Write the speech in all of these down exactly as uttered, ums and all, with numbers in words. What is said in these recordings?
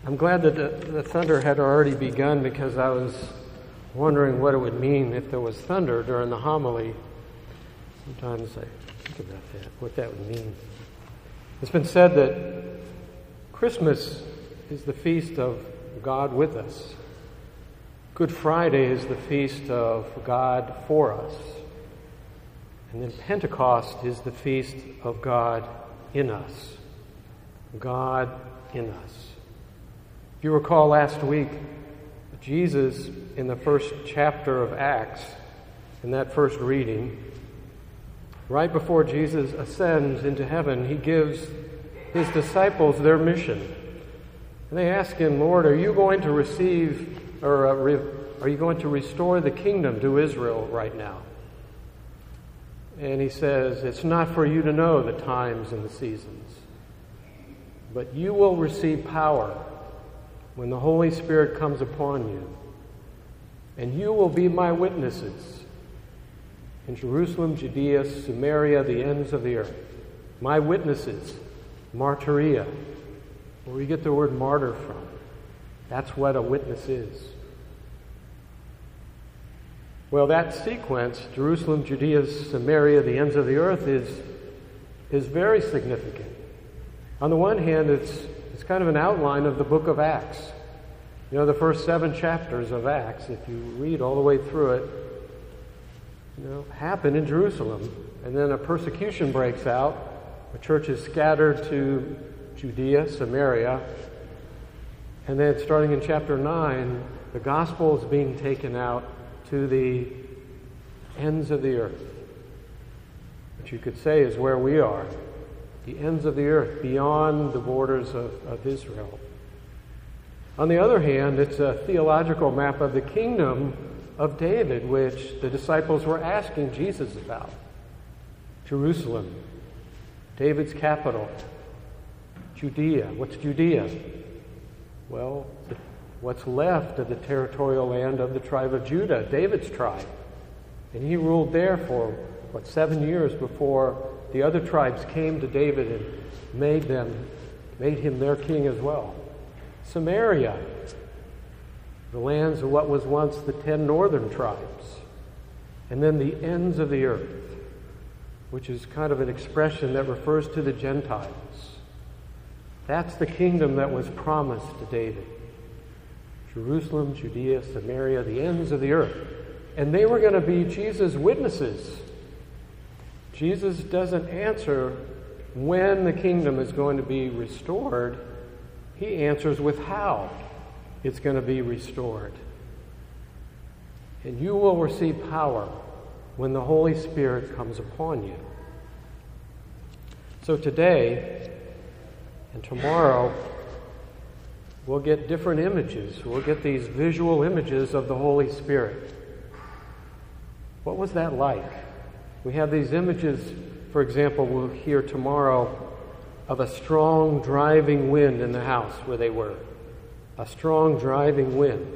I'm glad that the, the thunder had already begun, because I was wondering what it would mean if there was thunder during the homily. Sometimes I think about that, what that would mean. It's been said that Christmas is the feast of God with us. Good Friday is the feast of God for us. And then Pentecost is the feast of God in us. God in us. If you recall last week, Jesus, in the first chapter of Acts, in that first reading, right before Jesus ascends into heaven, he gives his disciples their mission. And they ask him, Lord, are you going to receive, or uh, re- are you going to restore the kingdom to Israel right now? And he says, it's not for you to know the times and the seasons, but you will receive power when the Holy Spirit comes upon you, and you will be my witnesses in Jerusalem, Judea, Samaria, the ends of the earth. My witnesses, martyria, where we get the word martyr from. That's what a witness is. Well, that sequence, Jerusalem, Judea, Samaria, the ends of the earth, is, is very significant. On the one hand, it's It's kind of an outline of the book of Acts. You know, the first seven chapters of Acts, if you read all the way through it, you know, happen in Jerusalem. And then a persecution breaks out. The church is scattered to Judea, Samaria. And then starting in chapter nine, the gospel is being taken out to the ends of the earth, which you could say is where we are. The ends of the earth, beyond the borders of, of Israel. On the other hand, it's a theological map of the kingdom of David, which the disciples were asking Jesus about. Jerusalem, David's capital. Judea. What's Judea? Well, what's left of the territorial land of the tribe of Judah, David's tribe. And he ruled there for, what, seven years before the other tribes came to David and made them, made him their king as well. Samaria, the lands of what was once the ten northern tribes. And then the ends of the earth, which is kind of an expression that refers to the Gentiles. That's the kingdom that was promised to David. Jerusalem, Judea, Samaria, the ends of the earth. And they were going to be Jesus' witnesses. Jesus doesn't answer when the kingdom is going to be restored. He answers with how it's going to be restored. And you will receive power when the Holy Spirit comes upon you. So today and tomorrow, we'll get different images. We'll get these visual images of the Holy Spirit. What was that like? We have these images, for example, we'll hear tomorrow of a strong driving wind in the house where they were. A strong driving wind.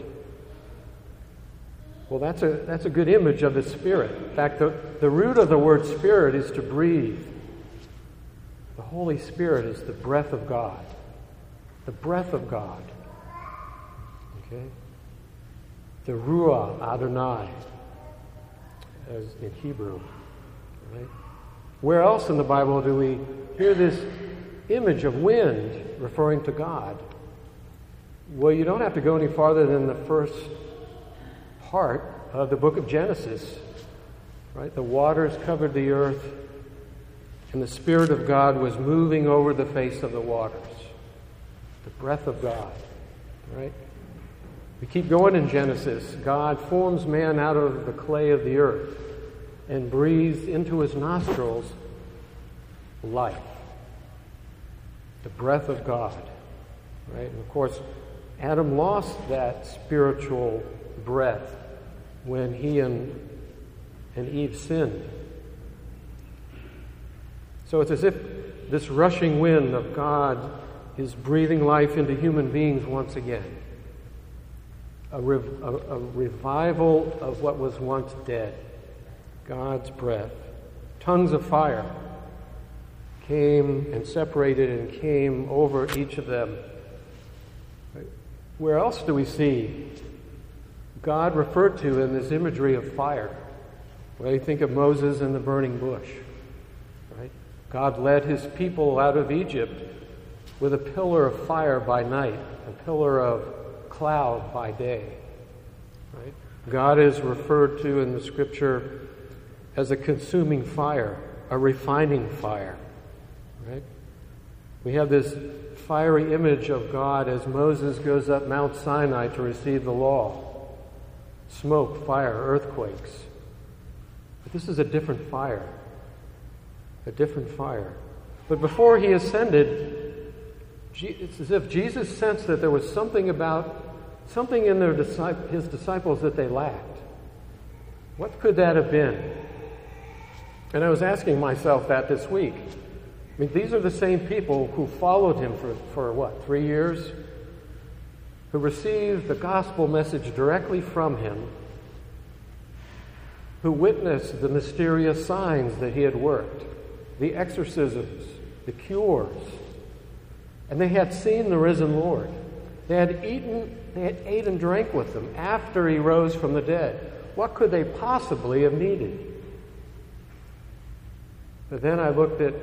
Well, that's a that's a good image of the Spirit. In fact, the, the root of the word Spirit is to breathe. The Holy Spirit is the breath of God. The breath of God. Okay? The Ruah Adonai, as in Hebrew. Right? Where else in the Bible do we hear this image of wind referring to God? Well, you don't have to go any farther than the first part of the book of Genesis. Right? The waters covered the earth, and the Spirit of God was moving over the face of the waters. The breath of God. Right? We keep going in Genesis. God forms man out of the clay of the earth and breathes into his nostrils life. The breath of God. Right? And of course, Adam lost that spiritual breath when he and, and Eve sinned. So it's as if this rushing wind of God is breathing life into human beings once again. A, rev- a, a revival of what was once dead. God's breath. Tongues of fire came and separated and came over each of them. Right? Where else do we see God referred to in this imagery of fire? Well, you think of Moses and the burning bush. Right? God led his people out of Egypt with a pillar of fire by night, a pillar of cloud by day. Right? God is referred to in the Scripture as a consuming fire, a refining fire. Right? We have this fiery image of God as Moses goes up Mount Sinai to receive the law. Smoke, fire, earthquakes. But this is a different fire. A different fire. But before he ascended, it's as if Jesus sensed that there was something about, something in their his disciples that they lacked. What could that have been? And I was asking myself that this week. I mean, these are the same people who followed him for, for what, three years? Who received the gospel message directly from him, who witnessed the mysterious signs that he had worked, the exorcisms, the cures. And they had seen the risen Lord. They had eaten, they had ate and drank with him after he rose from the dead. What could they possibly have needed? But then I looked at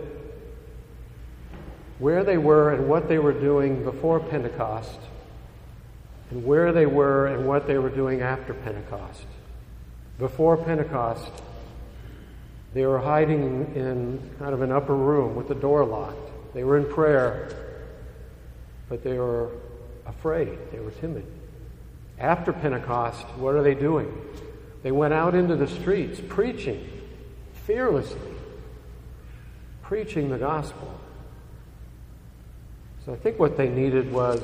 where they were and what they were doing before Pentecost, and where they were and what they were doing after Pentecost. Before Pentecost, they were hiding in kind of an upper room with the door locked. They were in prayer, but they were afraid. They were timid. After Pentecost, what are they doing? They went out into the streets preaching fearlessly, preaching the gospel. So I think what they needed was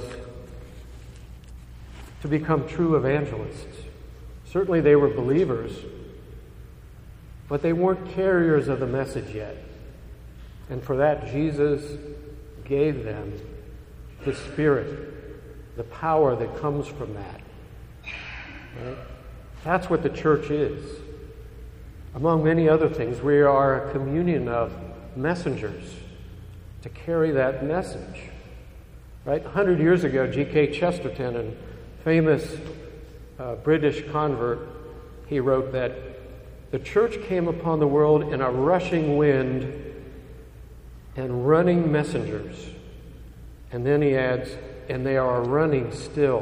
to become true evangelists. Certainly they were believers, but they weren't carriers of the message yet. And for that, Jesus gave them the Spirit, the power that comes from that. Right? That's what the church is. Among many other things, we are a communion of messengers to carry that message. Right? A hundred years ago, G K Chesterton, a famous uh, British convert, he wrote that the church came upon the world in a rushing wind and running messengers. And then he adds, and they are running still.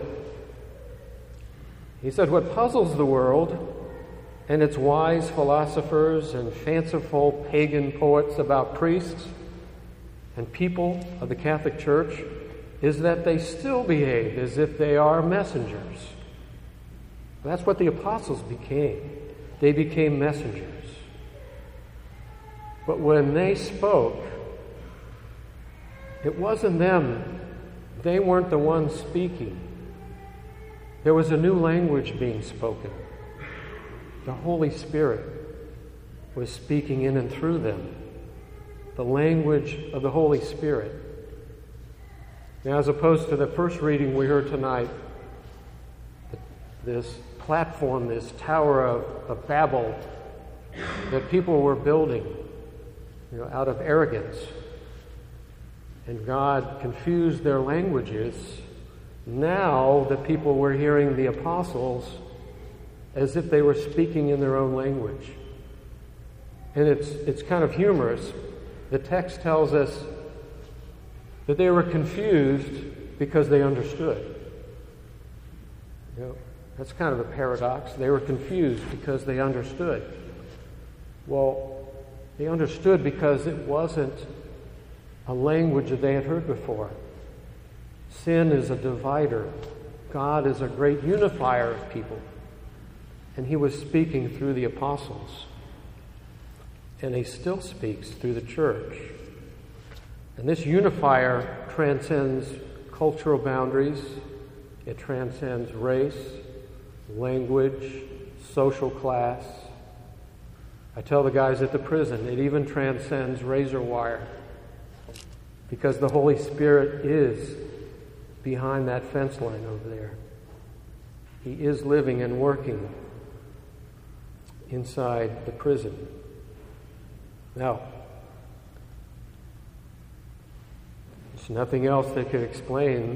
He said, what puzzles the world and its wise philosophers and fanciful pagan poets about priests and people of the Catholic Church is that they still behave as if they are messengers. That's what the apostles became. They became messengers. But when they spoke, it wasn't them. They weren't the ones speaking. There was a new language being spoken. The Holy Spirit was speaking in and through them. The language of the Holy Spirit. Now, as opposed to the first reading we heard tonight, this platform, this Tower of, of Babel that people were building, you know, out of arrogance. And God confused their languages. Now the people were hearing the apostles as if they were speaking in their own language. And it's it's kind of humorous. The text tells us that they were confused because they understood. You know, that's kind of a paradox. They were confused because they understood. Well, they understood because it wasn't a language that they had heard before. Sin is a divider. God is a great unifier of people. And he was speaking through the apostles. And he still speaks through the church. And this unifier transcends cultural boundaries. It transcends race, language, social class. I tell the guys at the prison, it even transcends razor wire. Because the Holy Spirit is behind that fence line over there. He is living and working inside the prison. Now, there's nothing else that could explain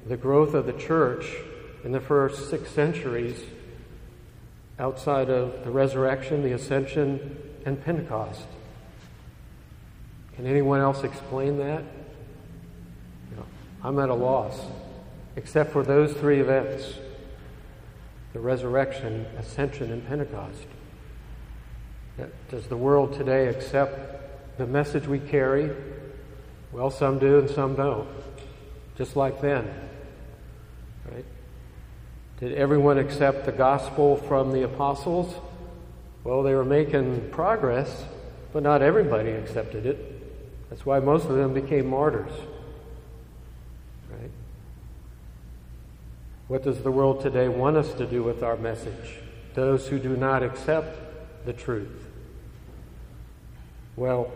the growth of the church in the first six centuries outside of the resurrection, the ascension, and Pentecost. Can anyone else explain that? No, I'm at a loss, except for those three events: the resurrection, ascension, and Pentecost. Does the world today accept the message we carry? Well, some do and some don't, just like then. Right? Did everyone accept the gospel from the apostles? Well, they were making progress, but not everybody accepted it. That's why most of them became martyrs. Right? What does the world today want us to do with our message? Those who do not accept the truth. Well,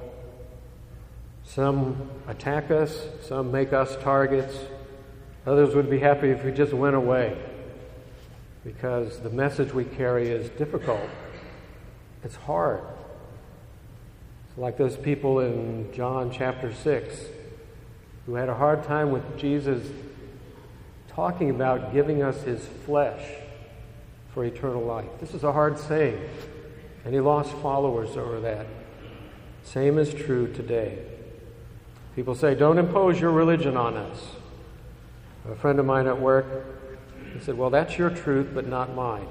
some attack us, some make us targets. Others would be happy if we just went away, because the message we carry is difficult. It's hard. It's like those people in John chapter six who had a hard time with Jesus talking about giving us his flesh for eternal life. This is a hard saying, and he lost followers over that. Same is true today. People say, don't impose your religion on us. A friend of mine at work, he said, well, that's your truth, but not mine.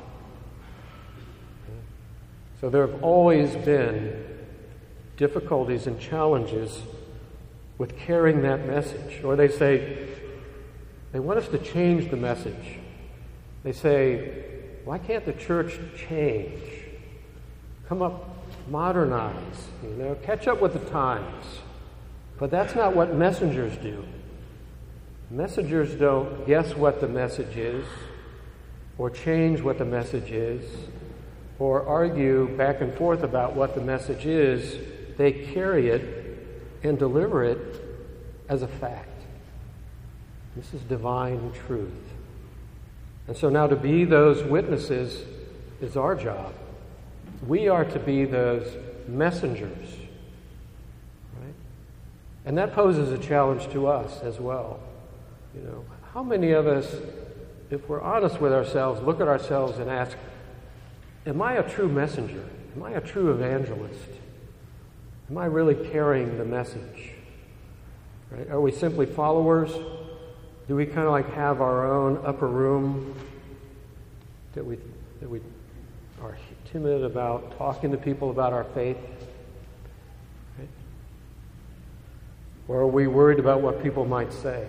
So there have always been difficulties and challenges with carrying that message. Or they say, they want us to change the message. They say, why can't the church change? Come up, modernize, you know, catch up with the times. But that's not what messengers do. Messengers don't guess what the message is, or change what the message is, or argue back and forth about what the message is. They carry it and deliver it as a fact. This is divine truth. And so now to be those witnesses is our job. We are to be those messengers. Right? And that poses a challenge to us as well. You know, how many of us, if we're honest with ourselves, look at ourselves and ask, am I a true messenger? Am I a true evangelist? Am I really carrying the message? Right? Are we simply followers? Do we kind of like have our own upper room that we that we are timid about talking to people about our faith? Right? Or are we worried about what people might say?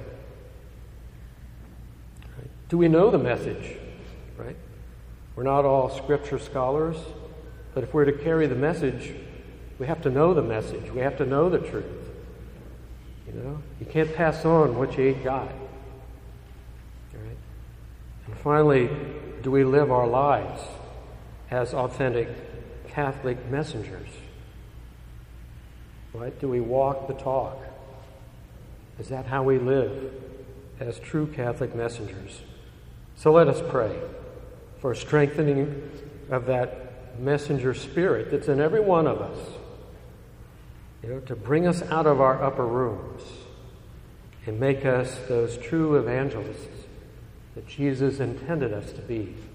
Right? Do we know the message? Right? We're not all scripture scholars, but if we're to carry the message, we have to know the message. We have to know the truth. You know, you can't pass on what you ain't got. Right? And finally, do we live our lives as authentic Catholic messengers? Right? Do we walk the talk? Is that how we live as true Catholic messengers? So let us pray for a strengthening of that messenger spirit that's in every one of us. You know, to bring us out of our upper rooms and make us those true evangelists that Jesus intended us to be.